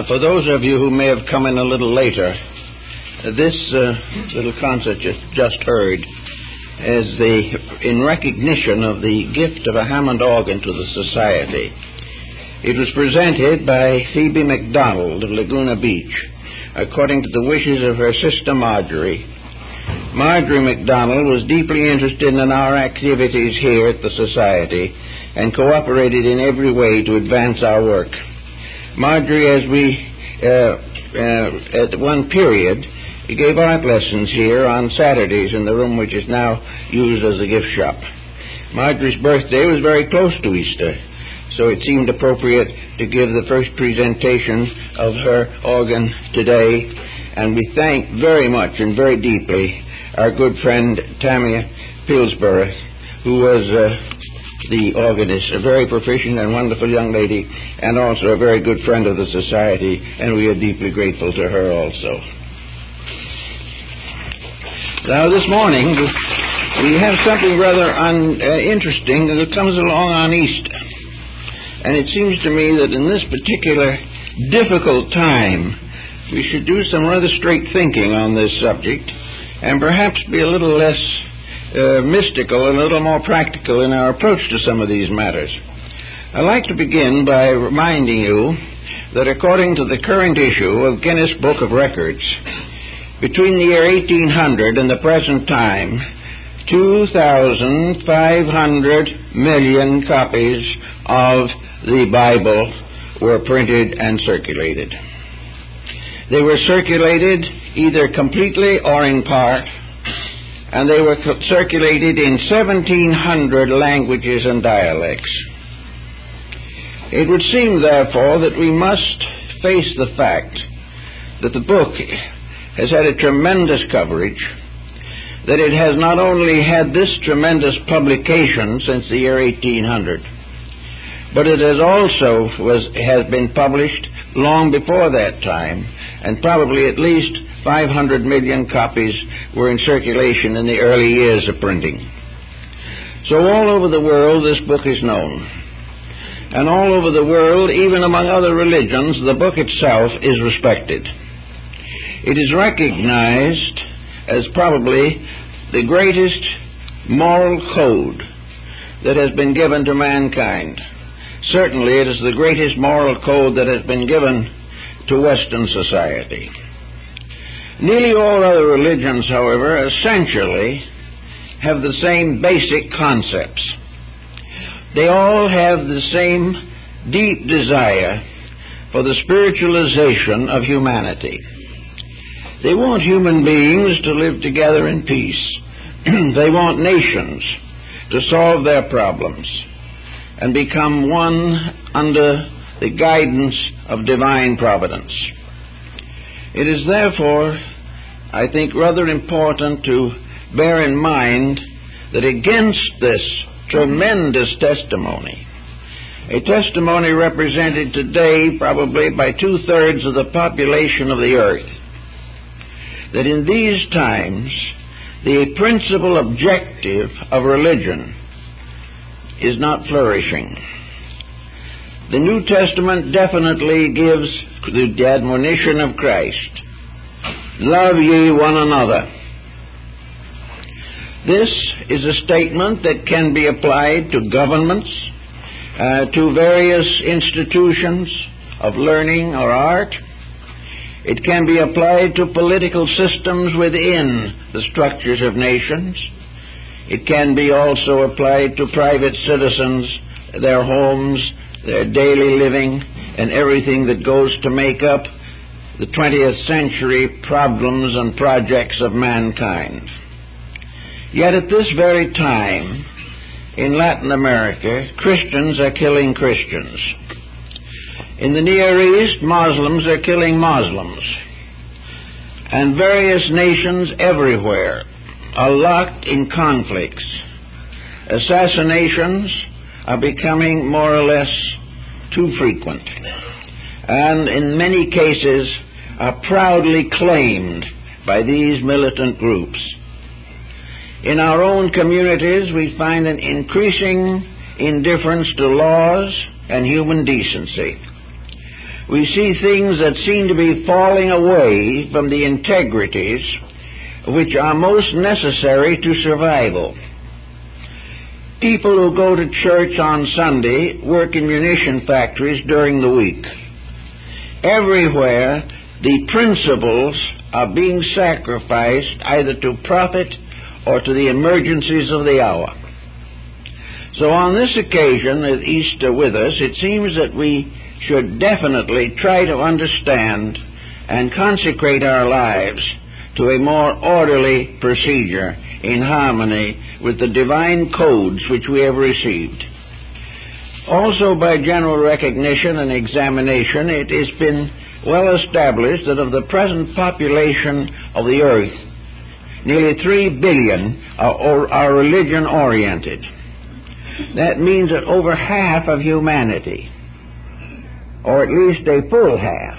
For those of you who may have come in a little later, this little concert you just heard is in recognition of the gift of a Hammond organ to the Society. It was presented by Phoebe McDonald of Laguna Beach, according to the wishes of her sister Marjorie. Marjorie McDonald was deeply interested in our activities here at the Society and cooperated in every way to advance our work. Marjorie, as we, at one period, gave art lessons here on Saturdays in the room which is now used as a gift shop. Marjorie's birthday was very close to Easter, so it seemed appropriate to give the first presentation of her organ today, and we thank very much and very deeply our good friend Tamia Pillsborough, who was the organist, a very proficient and wonderful young lady, and also a very good friend of the Society, and we are deeply grateful to her also. Now, this morning, we have something rather interesting that comes along on Easter. And it seems to me that in this particular difficult time, we should do some rather straight thinking on this subject and perhaps be a little less mystical and a little more practical in our approach to some of these matters. I'd like to begin by reminding you that according to the current issue of Guinness Book of Records, between the year 1800 and the present time, 2,500 million copies of the Bible were printed and circulated. They were circulated either completely or in part, and they were circulated in 1,700 languages and dialects. It would seem, therefore, that we must face the fact that the book has had a tremendous coverage, that it has not only had this tremendous publication since the year 1800, but it has also has been published long before that time, and probably at least 500 million copies were in circulation in the early years of printing. So all over the world this book is known. And all over the world, even among other religions, the book itself is respected. It is recognized as probably the greatest moral code that has been given to mankind. Certainly it is the greatest moral code that has been given to Western society. Nearly all other religions, however, essentially have the same basic concepts. They all have the same deep desire for the spiritualization of humanity. They want human beings to live together in peace. They want nations to solve their problems and become one under the guidance of divine providence. It is therefore, I think, rather important to bear in mind that against this tremendous testimony, a testimony represented today probably by 2/3 of the population of the earth, that in these times the principal objective of religion is not flourishing. The New Testament definitely gives the admonition of Christ, love ye one another. This is a statement that can be applied to governments, to various institutions of learning or art. It can be applied to political systems within the structures of nations. It can be also applied to private citizens, their homes, their daily living, and everything that goes to make up the 20th century problems and projects of mankind. Yet at this very time, in Latin America, Christians are killing Christians. In the Near East, Muslims are killing Muslims. And various nations everywhere are locked in conflicts. Assassinations are becoming more or less too frequent, and in many cases are proudly claimed by these militant groups. In our own communities, we find an increasing indifference to laws and human decency. we see things that seem to be falling away from the integrities which are most necessary to survival. People who go to church on Sunday work in munition factories during the week. Everywhere, the principles are being sacrificed either to profit or to the emergencies of the hour. So on this occasion, at Easter with us, it seems that we should definitely try to understand and consecrate our lives to a more orderly procedure in harmony with the divine codes which we have received. Also, by general recognition and examination, it has been well established that of the present population of the earth, nearly 3 billion are religion-oriented. That means that over half of humanity, or at least a full half,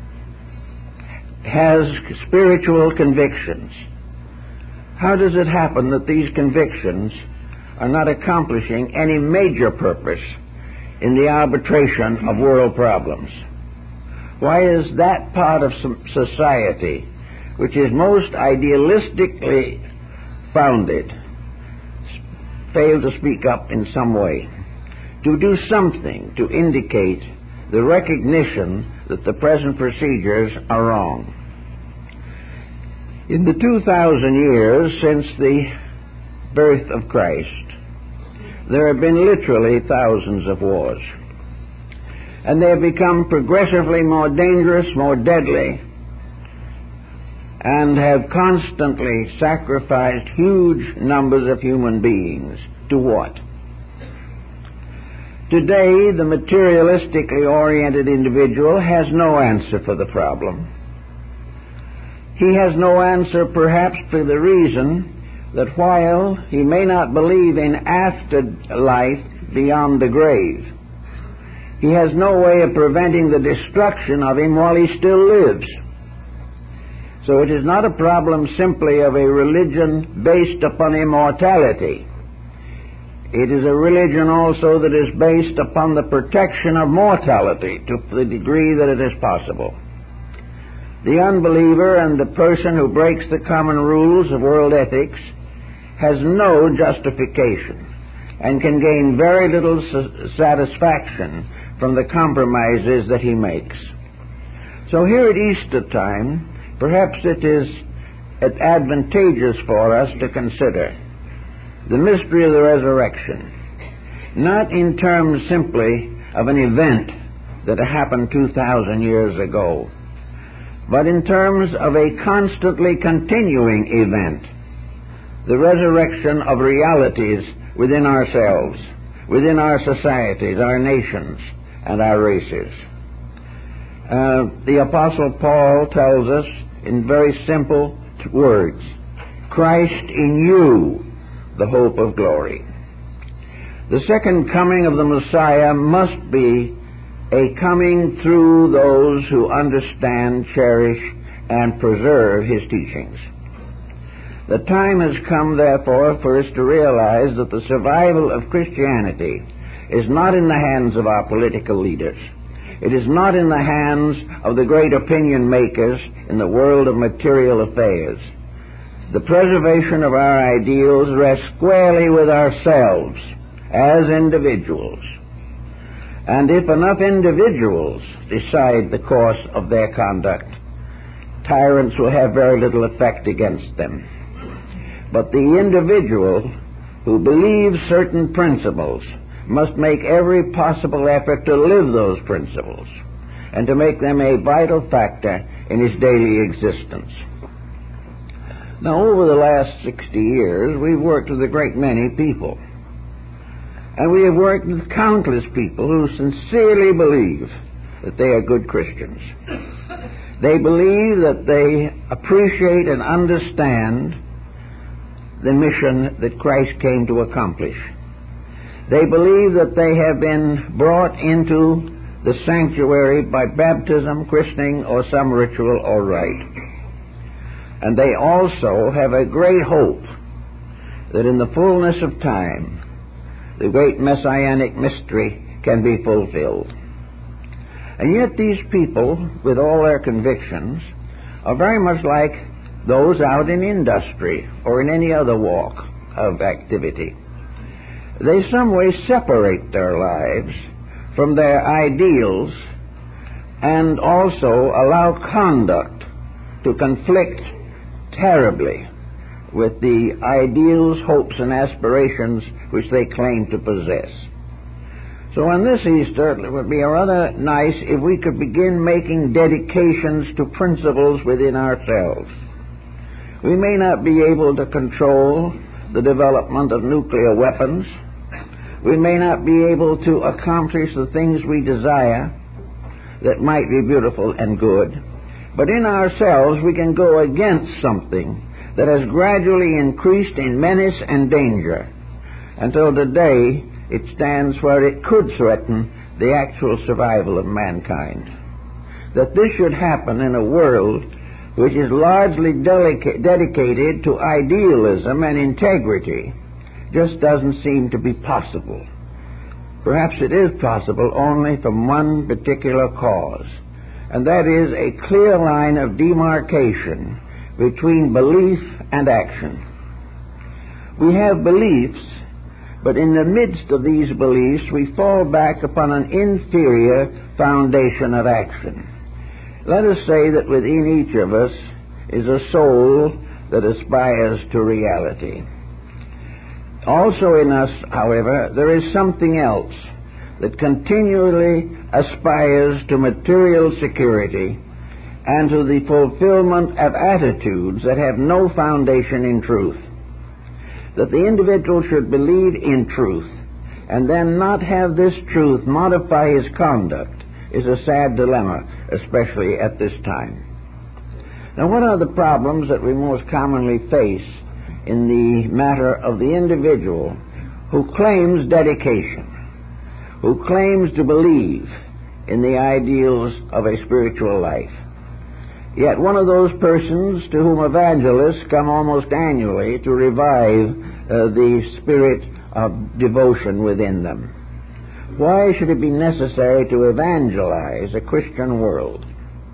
has spiritual convictions. How does it happen that these convictions are not accomplishing any major purpose in the arbitration of world problems? Why is that part of society, which is most idealistically founded, fail to speak up in some way, to do something to indicate the recognition that the present procedures are wrong? In the 2,000 years since the birth of Christ, there have been literally thousands of wars. And they have become progressively more dangerous, more deadly, and have constantly sacrificed huge numbers of human beings. To what? Today, the materialistically oriented individual has no answer for the problem. He has no answer perhaps for the reason that while he may not believe in afterlife beyond the grave, he has no way of preventing the destruction of him while he still lives. So it is not a problem simply of a religion based upon immortality. It is a religion also that is based upon the protection of mortality to the degree that it is possible. The unbeliever and the person who breaks the common rules of world ethics has no justification and can gain very little satisfaction from the compromises that he makes. So here at Easter time, perhaps it is advantageous for us to consider the mystery of the resurrection, not in terms simply of an event that happened 2,000 years ago, but in terms of a constantly continuing event, the resurrection of realities within ourselves, within our societies, our nations, and our races. The Apostle Paul tells us in very simple words, Christ in you, the hope of glory. The second coming of the Messiah must be a coming through those who understand, cherish, and preserve his teachings. The time has come, therefore, for us to realize that the survival of Christianity is not in the hands of our political leaders. It is not in the hands of the great opinion makers in the world of material affairs. The preservation of our ideals rests squarely with ourselves as individuals. And if enough individuals decide the course of their conduct, tyrants will have very little effect against them. But the individual who believes certain principles must make every possible effort to live those principles and to make them a vital factor in his daily existence. Now, over the last 60 years, we've worked with a great many people. And we have worked with countless people who sincerely believe that they are good Christians. They believe that they appreciate and understand the mission that Christ came to accomplish. They believe that they have been brought into the sanctuary by baptism, christening, or some ritual or rite. And they also have a great hope that in the fullness of time, the great messianic mystery can be fulfilled. And yet these people, with all their convictions, are very much like those out in industry or in any other walk of activity. They some way separate their lives from their ideals and also allow conduct to conflict terribly with the ideals, hopes, and aspirations which they claim to possess. So on this Easter, it would be rather nice if we could begin making dedications to principles within ourselves. We may not be able to control the development of nuclear weapons. We may not be able to accomplish the things we desire that might be beautiful and good. But in ourselves, we can go against something that has gradually increased in menace and danger until today it stands where it could threaten the actual survival of mankind. That this should happen in a world which is largely dedicated to idealism and integrity just doesn't seem to be possible. Perhaps it is possible only from one particular cause, and that is a clear line of demarcation between belief and action. We have beliefs, but in the midst of these beliefs we fall back upon an inferior foundation of action. Let us say that within each of us is a soul that aspires to reality. Also in us, however, there is something else that continually aspires to material security and to the fulfillment of attitudes that have no foundation in truth. That the individual should believe in truth and then not have this truth modify his conduct is a sad dilemma, especially at this time. Now, what are the problems that we most commonly face in the matter of the individual who claims dedication, who claims to believe in the ideals of a spiritual life? Yet one of those persons to whom evangelists come almost annually to revive the spirit of devotion within them. Why should it be necessary to evangelize a Christian world?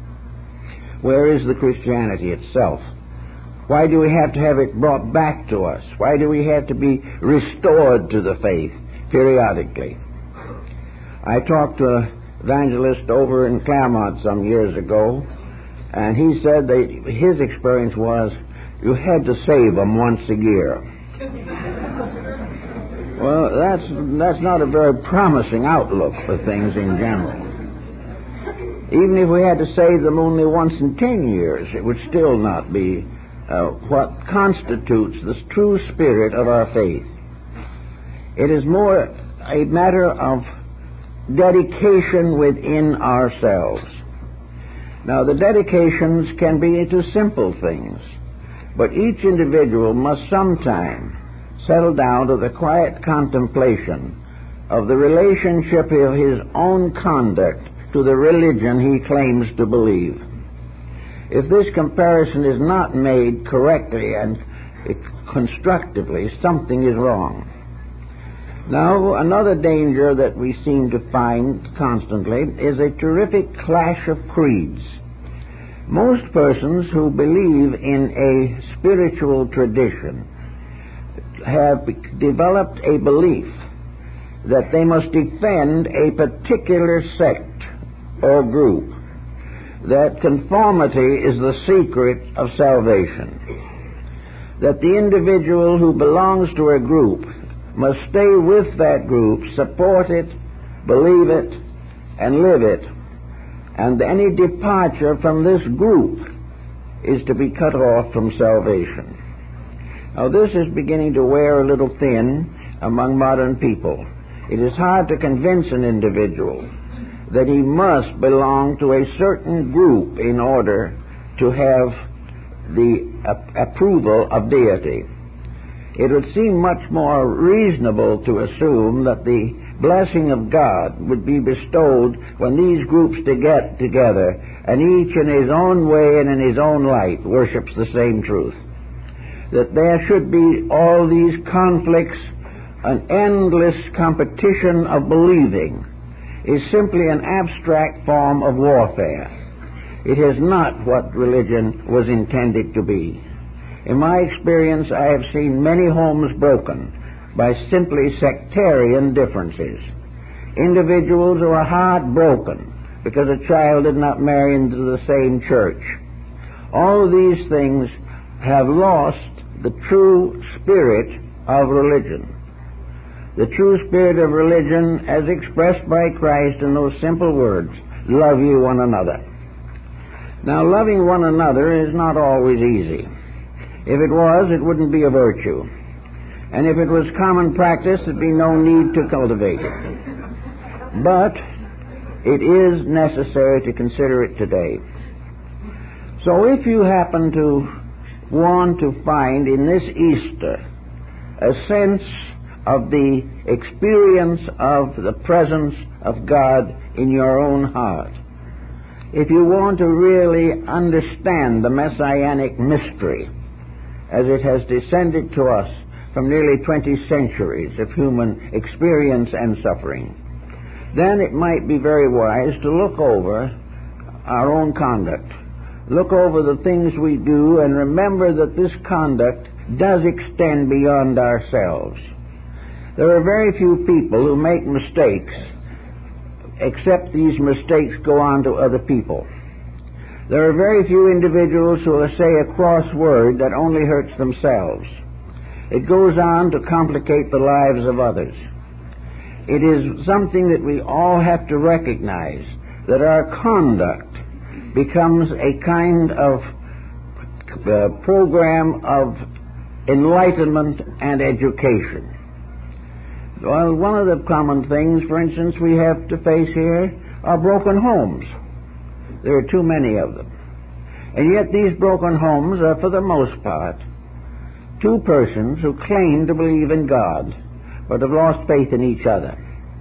Where is the Christianity itself? Why do we have to have it brought back to us? Why do we have to be restored to the faith periodically? I talked to an evangelist over in Claremont some years ago, and he said that his experience was you had to save them once a year. Well, that's not a very promising outlook for things in general. Even if we had to save them only once in 10 years, it would still not be what constitutes the true spirit of our faith. It is more a matter of dedication within ourselves. Now, the dedications can be to simple things, but each individual must sometime settle down to the quiet contemplation of the relationship of his own conduct to the religion he claims to believe. If this comparison is not made correctly and constructively, something is wrong. Now, another danger that we seem to find constantly is a terrific clash of creeds. Most persons who believe in a spiritual tradition have developed a belief that they must defend a particular sect or group, that conformity is the secret of salvation, that the individual who belongs to a group must stay with that group, support it, believe it, and live it, and any departure from this group is to be cut off from salvation. Now, this is beginning to wear a little thin among modern people. It is hard to convince an individual that he must belong to a certain group in order to have the approval of deity. It would seem much more reasonable to assume that the blessing of God would be bestowed when these groups get together and each in his own way and in his own light worships the same truth. That there should be all these conflicts, an endless competition of believing, is simply an abstract form of warfare. It is not what religion was intended to be. In my experience, I have seen many homes broken by simply sectarian differences. Individuals who are heartbroken because a child did not marry into the same church. All of these things have lost the true spirit of religion. The true spirit of religion as expressed by Christ in those simple words, love ye one another. Now, loving one another is not always easy. If it was, it wouldn't be a virtue. And if it was common practice, there'd be no need to cultivate it. But it is necessary to consider it today. So if you happen to want to find in this Easter a sense of the experience of the presence of God in your own heart, if you want to really understand the messianic mystery as it has descended to us from nearly 20 centuries of human experience and suffering, then it might be very wise to look over our own conduct, look over the things we do, and remember that this conduct does extend beyond ourselves. There are very few people who make mistakes, except these mistakes go on to other people. There are very few individuals who will say a cross word that only hurts themselves. It goes on to complicate the lives of others. It is something that we all have to recognize, that our conduct becomes a kind of program of enlightenment and education. Well, one of the common things, for instance, we have to face here are broken homes. There are too many of them. And yet these broken homes are, for the most part, two persons who claim to believe in God, but have lost faith in each other.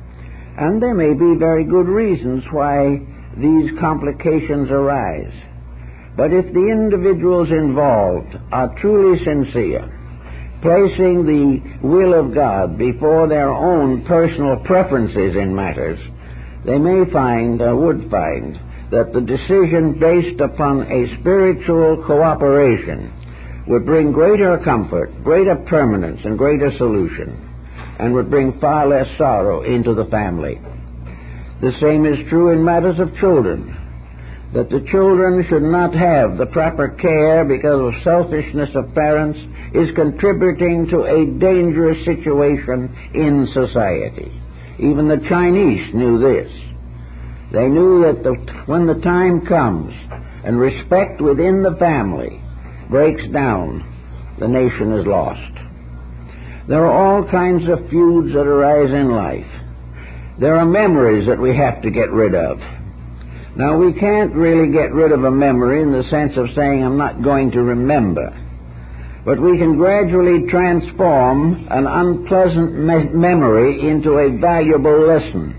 And there may be very good reasons why these complications arise. But if the individuals involved are truly sincere, placing the will of God before their own personal preferences in matters, they may find, or would find, that the decision based upon a spiritual cooperation would bring greater comfort, greater permanence, and greater solution, and would bring far less sorrow into the family. The same is true in matters of children, that the children should not have the proper care because of selfishness of parents is contributing to a dangerous situation in society. Even the Chinese knew this. They knew that when the time comes and respect within the family breaks down, the nation is lost. There are all kinds of feuds that arise in life. There are memories that we have to get rid of. Now, we can't really get rid of a memory in the sense of saying, I'm not going to remember. But we can gradually transform an unpleasant memory into a valuable lesson.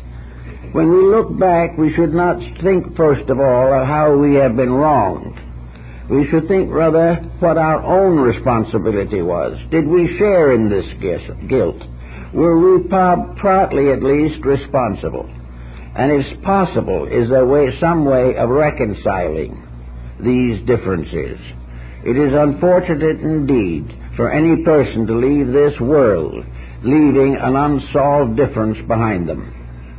When we look back, we should not think, first of all, of how we have been wronged. We should think, rather, what our own responsibility was. Did we share in this guilt? Were we partly, at least, responsible? And if possible, is there some way of reconciling these differences? It is unfortunate indeed for any person to leave this world leaving an unsolved difference behind them.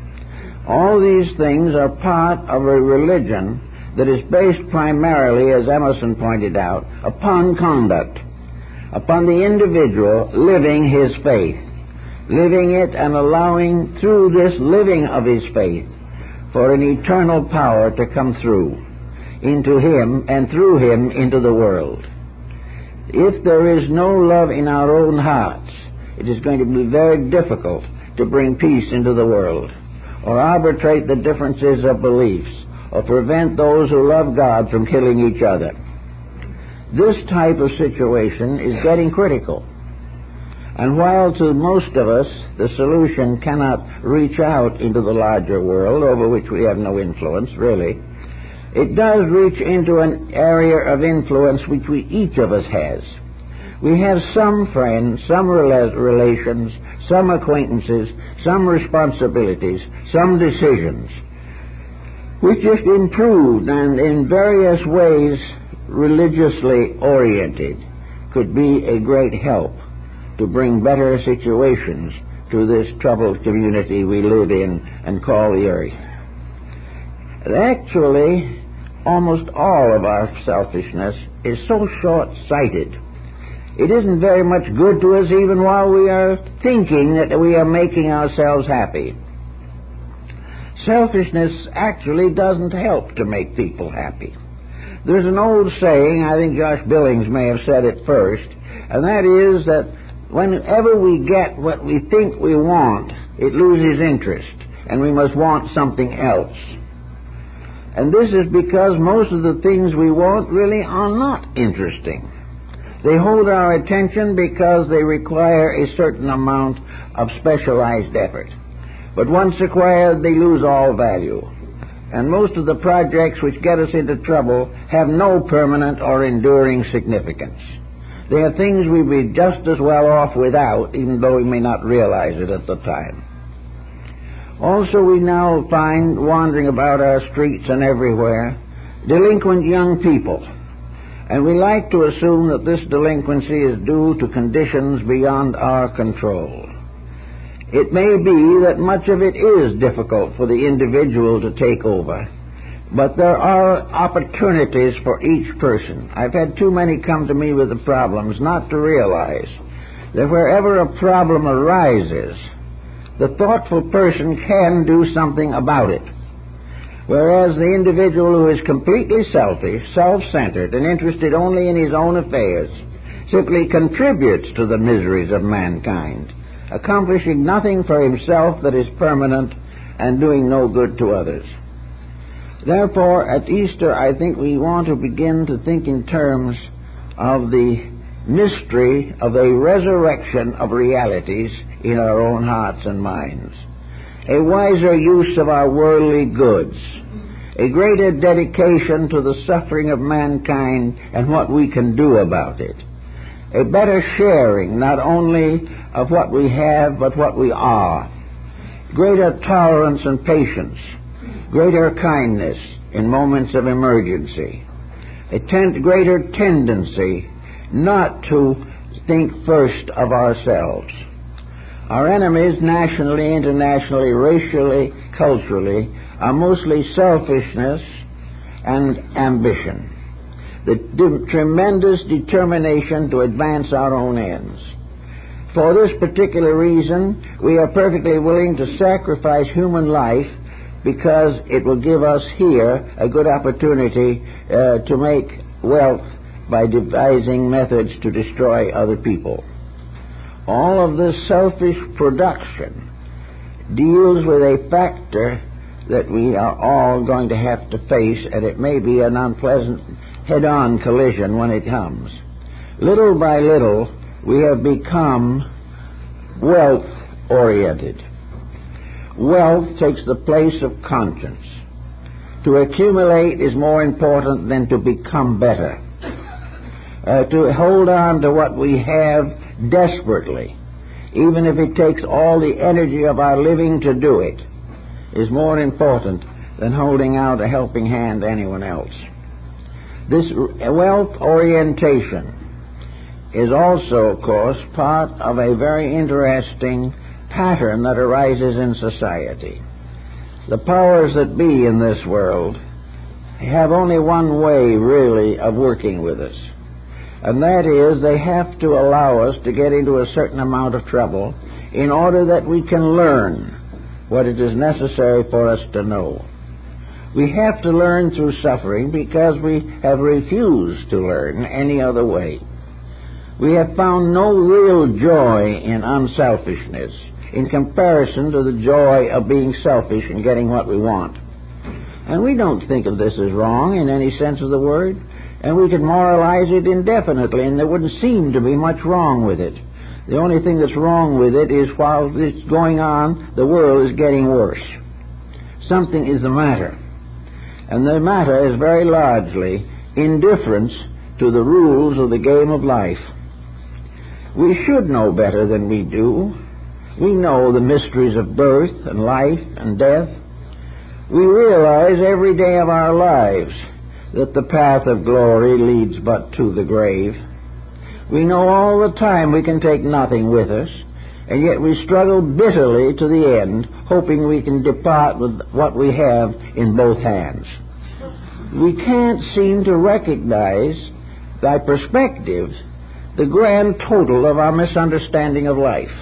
All these things are part of a religion that is based primarily, as Emerson pointed out, upon conduct, upon the individual living his faith, living it and allowing through this living of his faith for an eternal power to come through into him and through him into the world. If there is no love in our own hearts, it is going to be very difficult to bring peace into the world, or arbitrate the differences of beliefs, or prevent those who love God from killing each other. This type of situation is getting critical. And while to most of us the solution cannot reach out into the larger world, over which we have no influence, really, it does reach into an area of influence which each of us has. We have some friends, some relations, some acquaintances, some responsibilities, some decisions, which if improved and in various ways religiously oriented could be a great help to bring better situations to this troubled community we live in and call the earth. Actually, almost all of our selfishness is so short-sighted. It isn't very much good to us even while we are thinking that we are making ourselves happy. Selfishness actually doesn't help to make people happy. There's an old saying, I think Josh Billings may have said it first, and that is that whenever we get what we think we want, it loses interest, and we must want something else. And this is because most of the things we want really are not interesting. They hold our attention because they require a certain amount of specialized effort. But once acquired, they lose all value. And most of the projects which get us into trouble have no permanent or enduring significance. They are things we'd be just as well off without, even though we may not realize it at the time. Also, we now find, wandering about our streets and everywhere, delinquent young people. And we like to assume that this delinquency is due to conditions beyond our control. It may be that much of it is difficult for the individual to take over, but there are opportunities for each person. I've had too many come to me with the problems not to realize that wherever a problem arises, the thoughtful person can do something about it. Whereas the individual who is completely selfish, self-centered, and interested only in his own affairs simply contributes to the miseries of mankind, accomplishing nothing for himself that is permanent and doing no good to others. Therefore, at Easter, I think we want to begin to think in terms of the mystery of a resurrection of realities in our own hearts and minds, a wiser use of our worldly goods, a greater dedication to the suffering of mankind and what we can do about it, a better sharing not only of what we have but what we are, greater tolerance and patience, greater kindness in moments of emergency, a greater tendency not to think first of ourselves. Our enemies, nationally, internationally, racially, culturally, are mostly selfishness and ambition, the tremendous determination to advance our own ends. For this particular reason, we are perfectly willing to sacrifice human life because it will give us here a good opportunity to make wealth by devising methods to destroy other people. All of this selfish production deals with a factor that we are all going to have to face, and it may be an unpleasant head-on collision when it comes. Little by little, we have become wealth-oriented. Wealth takes the place of conscience. To accumulate is more important than to become better. To hold on to what we have desperately, even if it takes all the energy of our living to do it, is more important than holding out a helping hand to anyone else. This wealth orientation is also, of course, part of a very interesting pattern that arises in society. The powers that be in this world have only one way, really, of working with us, and that is they have to allow us to get into a certain amount of trouble in order that we can learn what it is necessary for us to know. We have to learn through suffering because we have refused to learn any other way. We have found no real joy in unselfishness in comparison to the joy of being selfish and getting what we want. And we don't think of this as wrong in any sense of the word, and we could moralize it indefinitely, and there wouldn't seem to be much wrong with it. The only thing that's wrong with it is while it's going on, the world is getting worse. Something is the matter. And the matter is very largely indifference to the rules of the game of life. We should know better than we do, We know the mysteries of birth and life and death. We realize every day of our lives that the path of glory leads but to the grave. We know all the time we can take nothing with us, and yet we struggle bitterly to the end, hoping we can depart with what we have in both hands. We can't seem to recognize, by perspective, the grand total of our misunderstanding of life.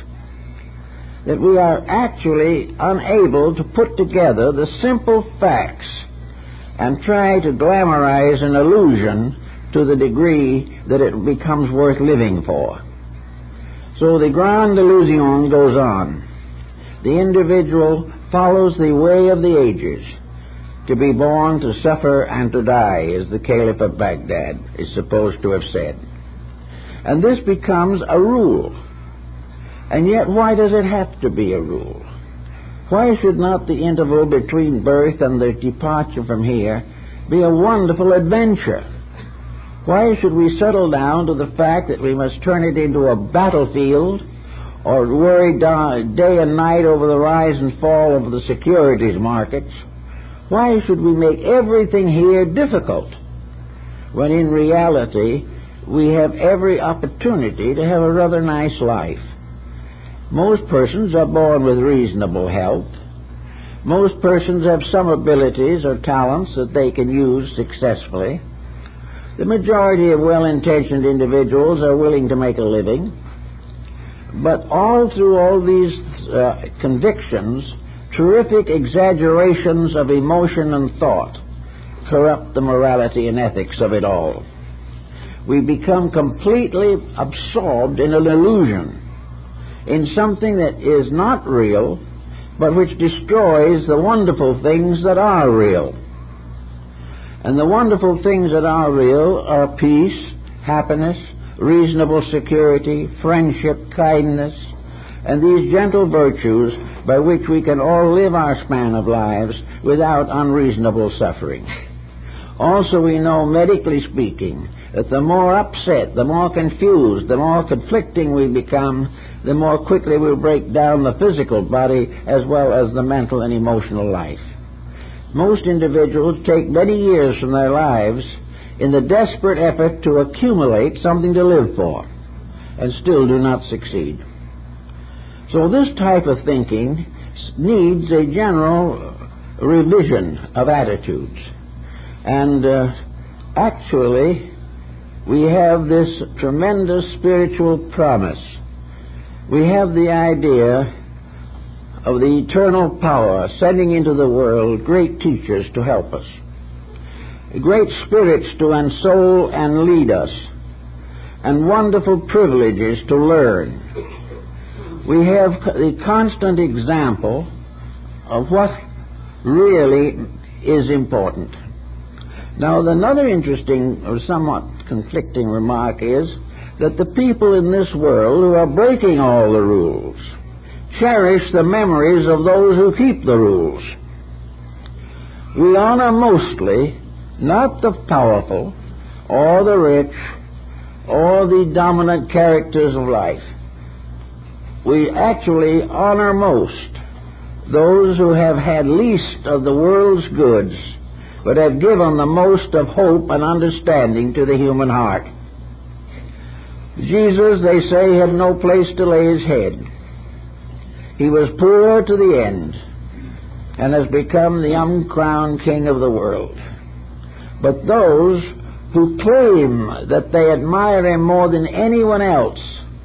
That we are actually unable to put together the simple facts and try to glamorize an illusion to the degree that it becomes worth living for. So the grande illusion goes on. The individual follows the way of the ages, to be born, to suffer, and to die, as the Caliph of Baghdad is supposed to have said. And this becomes a rule. And yet, why does it have to be a rule? Why should not the interval between birth and the departure from here be a wonderful adventure? Why should we settle down to the fact that we must turn it into a battlefield, or worry day and night over the rise and fall of the securities markets? Why should we make everything here difficult, when in reality we have every opportunity to have a rather nice life? Most persons are born with reasonable health. Most persons have some abilities or talents that they can use successfully. The majority of well-intentioned individuals are willing to make a living. But all through all these convictions, terrific exaggerations of emotion and thought corrupt the morality and ethics of it all. We become completely absorbed in an illusion, in something that is not real, but which destroys the wonderful things that are real. And the wonderful things that are real are peace, happiness, reasonable security, friendship, kindness, and these gentle virtues by which we can all live our span of lives without unreasonable suffering. Also, we know, medically speaking, that the more upset, the more confused, the more conflicting we become, the more quickly we'll break down the physical body as well as the mental and emotional life. Most individuals take many years from their lives in the desperate effort to accumulate something to live for, and still do not succeed. So this type of thinking needs a general revision of attitudes. And actually, we have this tremendous spiritual promise. We have the idea of the eternal power sending into the world great teachers to help us, great spirits to ensoul and lead us, and wonderful privileges to learn. We have the constant example of what really is important. Now, another interesting or somewhat conflicting remark is that the people in this world who are breaking all the rules cherish the memories of those who keep the rules. We honor mostly not the powerful or the rich or the dominant characters of life. We actually honor most those who have had least of the world's goods, but have given the most of hope and understanding to the human heart. Jesus, they say, had no place to lay his head. He was poor to the end, and has become the uncrowned king of the world. But those who claim that they admire him more than anyone else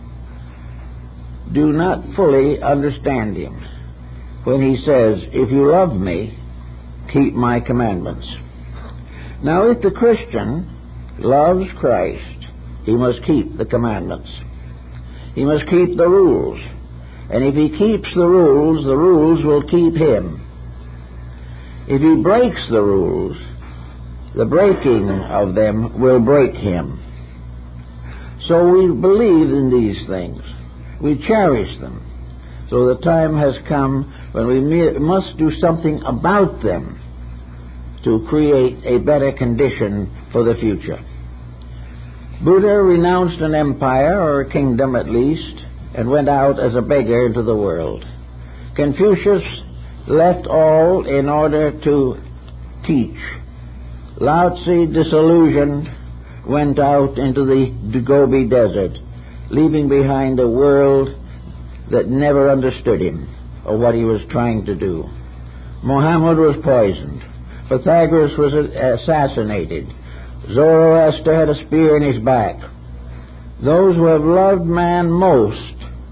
do not fully understand him when he says, "If you love me, keep my commandments." Now, if the Christian loves Christ, he must keep the commandments. He must keep the rules. And if he keeps the rules will keep him. If he breaks the rules, the breaking of them will break him. So we believe in these things. We cherish them. So the time has come when we must do something about them to create a better condition for the future. Buddha renounced an empire, or a kingdom at least, and went out as a beggar into the world. Confucius left all in order to teach. Lao Tzu, disillusioned, went out into the Gobi Desert, leaving behind a world that never understood him or what he was trying to do. Muhammad was poisoned. Pythagoras was assassinated. Zoroaster had a spear in his back. Those who have loved man most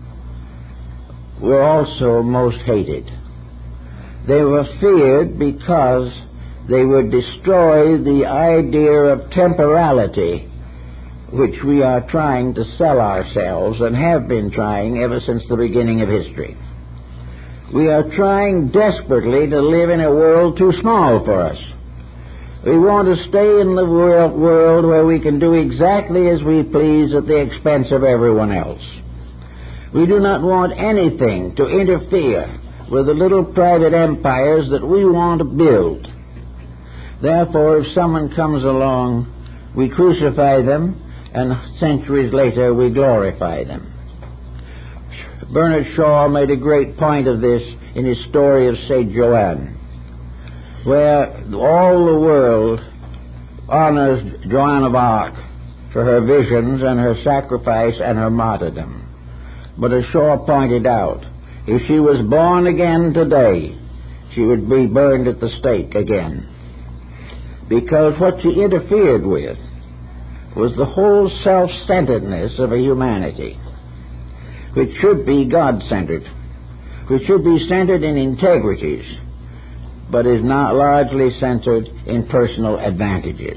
were also most hated. They were feared because they would destroy the idea of temporality which we are trying to sell ourselves and have been trying ever since the beginning of history. We are trying desperately to live in a world too small for us. We want to stay in the world where we can do exactly as we please at the expense of everyone else. We do not want anything to interfere with the little private empires that we want to build. Therefore, if someone comes along, we crucify them, and centuries later we glorify them. Bernard Shaw made a great point of this in his story of St. Joanne, where all the world honors Joan of Arc for her visions and her sacrifice and her martyrdom. But as Shaw pointed out, if she was born again today, she would be burned at the stake again. Because what she interfered with was the whole self-centeredness of a humanity, which should be God-centered, which should be centered in integrities, but is not largely centered in personal advantages.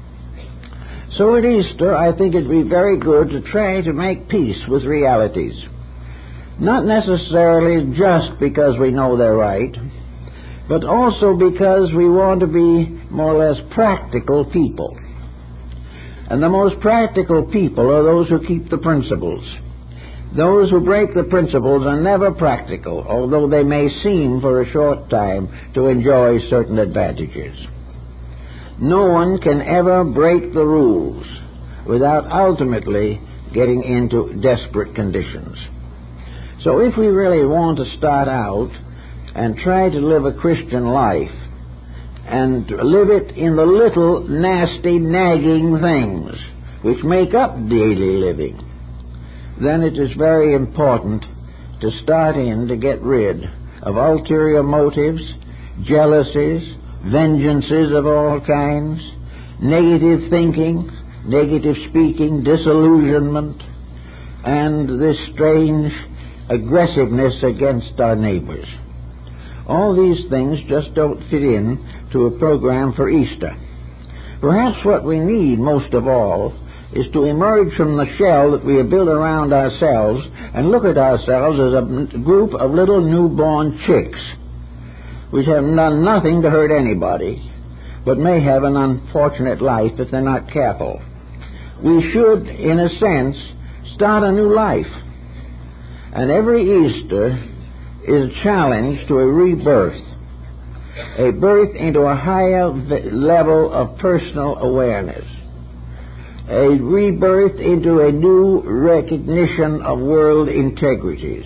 So at Easter, I think it would be very good to try to make peace with realities. Not necessarily just because we know they're right, but also because we want to be more or less practical people. And the most practical people are those who keep the principles. Those who break the principles are never practical, although they may seem for a short time to enjoy certain advantages. No one can ever break the rules without ultimately getting into desperate conditions. So if we really want to start out and try to live a Christian life and live it in the little nasty, nagging things which make up daily living, then it is very important to start in to get rid of ulterior motives, jealousies, vengeances of all kinds, negative thinking, negative speaking, disillusionment, and this strange aggressiveness against our neighbors. All these things just don't fit in to a program for Easter. Perhaps what we need most of all is to emerge from the shell that we have built around ourselves and look at ourselves as a group of little newborn chicks which have done nothing to hurt anybody, but may have an unfortunate life if they're not careful. We should, in a sense, start a new life. And every Easter is a challenge to a rebirth, a birth into a higher level of personal awareness, a rebirth into a new recognition of world integrities,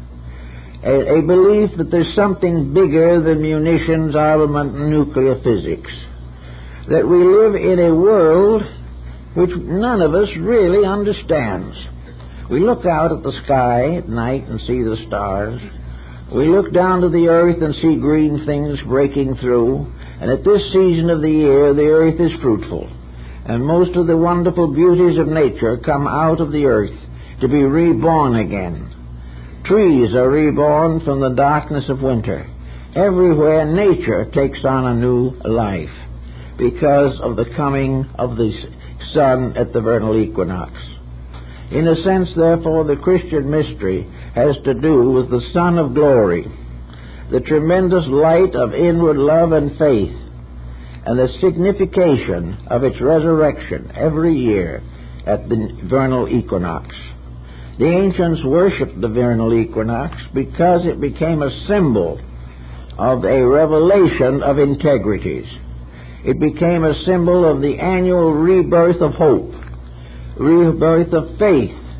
a belief that there's something bigger than munitions, armament, and nuclear physics, that we live in a world which none of us really understands. We look out at the sky at night and see the stars. We look down to the earth and see green things breaking through. And at this season of the year, the earth is fruitful. And most of the wonderful beauties of nature come out of the earth to be reborn again. Trees are reborn from the darkness of winter. Everywhere nature takes on a new life because of the coming of the sun at the vernal equinox. In a sense, therefore, the Christian mystery has to do with the Son of Glory, the tremendous light of inward love and faith, and the signification of its resurrection every year at the vernal equinox. The ancients worshipped the vernal equinox because it became a symbol of a revelation of integrities. It became a symbol of the annual rebirth of hope, rebirth of faith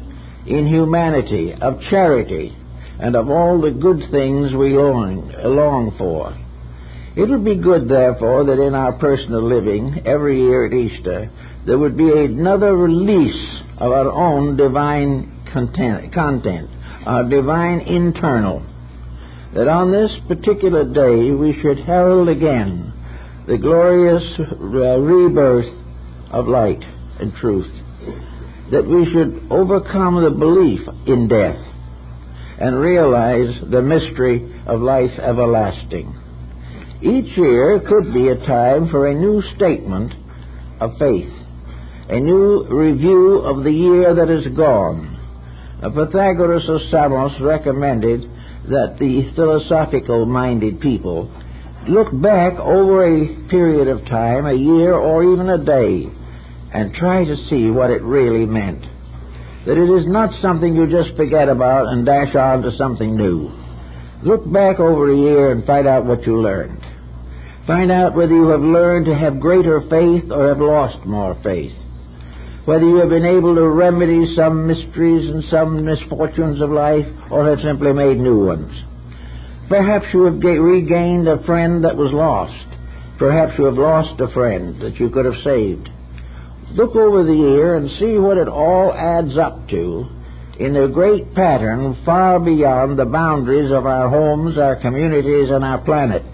in humanity, of charity, and of all the good things we long for. It would be good, therefore, that in our personal living, every year at Easter, there would be another release of our own divine content, our divine internal, that on this particular day we should herald again the glorious rebirth of light and truth, that we should overcome the belief in death and realize the mystery of life everlasting. Each year could be a time for a new statement of faith, a new review of the year that is gone. Pythagoras of Samos recommended that the philosophical-minded people look back over a period of time, a year or even a day, and try to see what it really meant. That it is not something you just forget about and dash on to something new. Look back over a year and find out what you learned. Find out whether you have learned to have greater faith or have lost more faith. Whether you have been able to remedy some mysteries and some misfortunes of life or have simply made new ones. Perhaps you have regained a friend that was lost. Perhaps you have lost a friend that you could have saved. Look over the year and see what it all adds up to in a great pattern far beyond the boundaries of our homes, our communities, and our planet.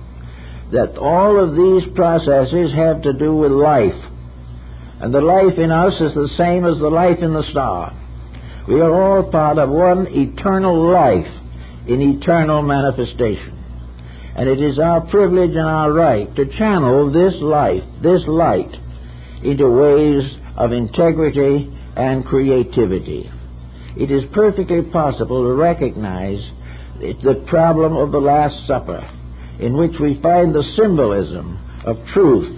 That all of these processes have to do with life. And the life in us is the same as the life in the star. We are all part of one eternal life in eternal manifestation. And it is our privilege and our right to channel this life, this light, into ways of integrity and creativity. It is perfectly possible to recognize the problem of the Last Supper, in which we find the symbolism of truth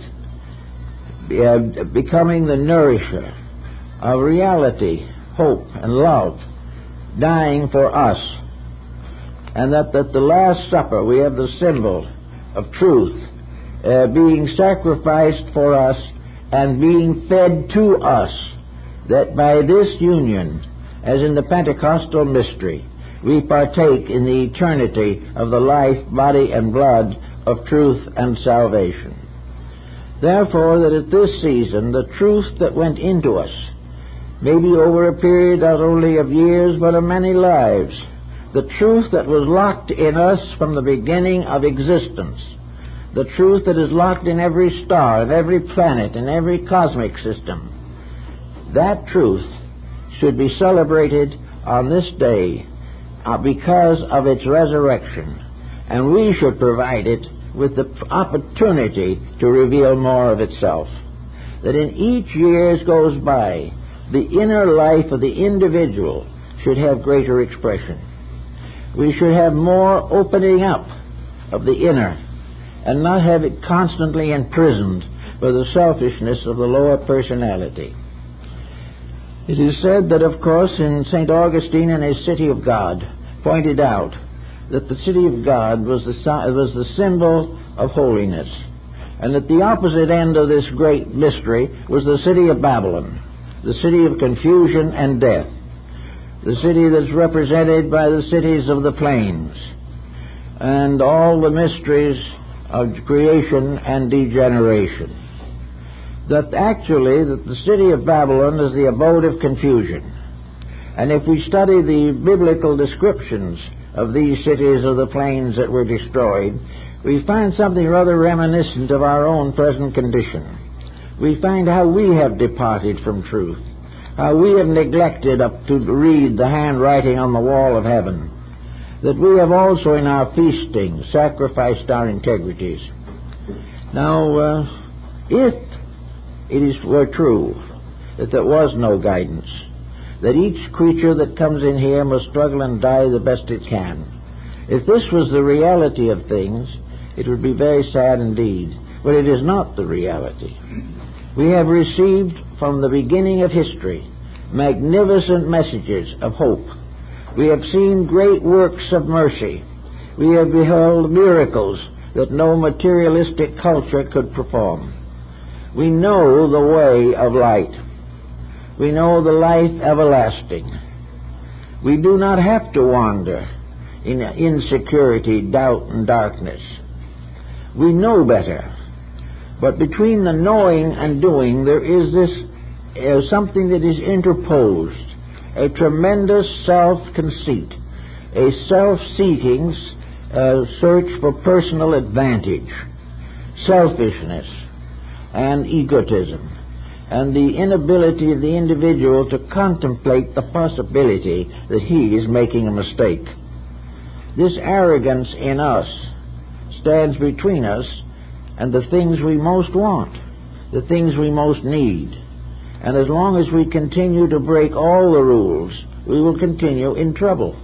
becoming the nourisher of reality, hope, and love, dying for us. And that at the Last Supper we have the symbol of truth being sacrificed for us and being fed to us, that by this union, as in the Pentecostal mystery, we partake in the eternity of the life, body, and blood of truth and salvation. Therefore, that at this season, the truth that went into us, maybe over a period not only of years, but of many lives, the truth that was locked in us from the beginning of existence, the truth that is locked in every star, and every planet, and every cosmic system, that truth should be celebrated on this day because of its resurrection, and we should provide it with the opportunity to reveal more of itself. That in each year as goes by, the inner life of the individual should have greater expression. We should have more opening up of the inner and not have it constantly imprisoned by the selfishness of the lower personality. It is said that, of course, in St. Augustine in his City of God pointed out that the City of God was the symbol of holiness, and that the opposite end of this great mystery was the city of Babylon, the city of confusion and death, the city that's represented by the cities of the plains, and all the mysteries of creation and degeneration. That actually the city of Babylon is the abode of confusion. And if we study the biblical descriptions of these cities of the plains that were destroyed, we find something rather reminiscent of our own present condition. We find how we have departed from truth, how we have neglected up to read the handwriting on the wall of heaven, that we have also in our feasting sacrificed our integrities. Now, if it were true that there was no guidance, that each creature that comes in here must struggle and die the best it can, if this was the reality of things, it would be very sad indeed. But it is not the reality. We have received from the beginning of history magnificent messages of hope. We have seen great works of mercy. We have beheld miracles that no materialistic culture could perform. We know the way of light. We know the life everlasting. We do not have to wander in insecurity, doubt, and darkness. We know better. But between the knowing and doing, there is this something that is interposed, a tremendous self-conceit, a self-seeking search for personal advantage, selfishness, and egotism, and the inability of the individual to contemplate the possibility that he is making a mistake. This arrogance in us stands between us and the things we most want, the things we most need. And as long as we continue to break all the rules, we will continue in trouble.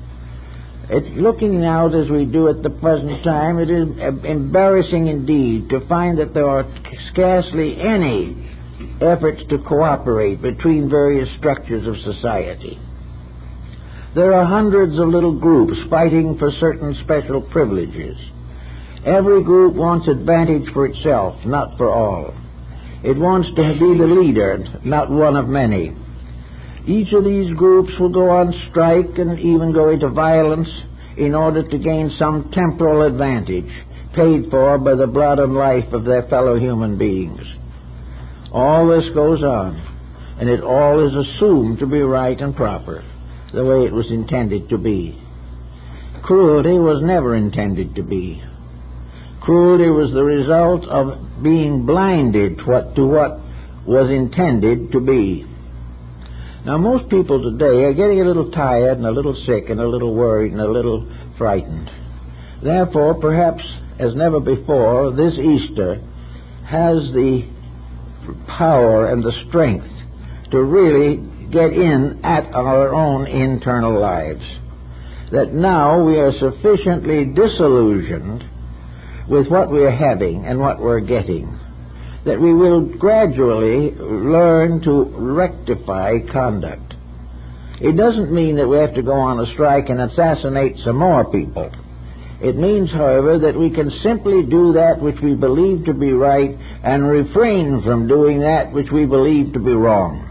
Looking out as we do at the present time, it is embarrassing indeed to find that there are scarcely any efforts to cooperate between various structures of society. There are hundreds of little groups fighting for certain special privileges. Every group wants advantage for itself, not for all. It wants to be the leader, not one of many. Each of these groups will go on strike and even go into violence in order to gain some temporal advantage, paid for by the blood and life of their fellow human beings. All this goes on, and it all is assumed to be right and proper, the way it was intended to be. Cruelty was never intended to be. Cruelty was the result of being blinded to what was intended to be. Now, most people today are getting a little tired and a little sick and a little worried and a little frightened. Therefore, perhaps as never before, this Easter has the power and the strength to really get in at our own internal lives. That now we are sufficiently disillusioned with what we are having and what we're getting, that we will gradually learn to rectify conduct. It doesn't mean that we have to go on a strike and assassinate some more people. It means, however, that we can simply do that which we believe to be right and refrain from doing that which we believe to be wrong.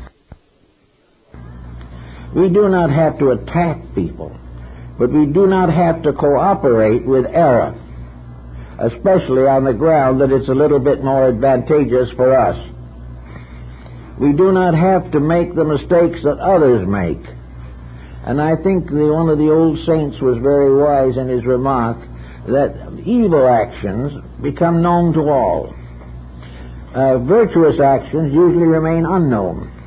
We do not have to attack people, but we do not have to cooperate with error, especially on the ground that it's a little bit more advantageous for us. We do not have to make the mistakes that others make. And I think one of the old saints was very wise in his remark that evil actions become known to all. Virtuous actions usually remain unknown.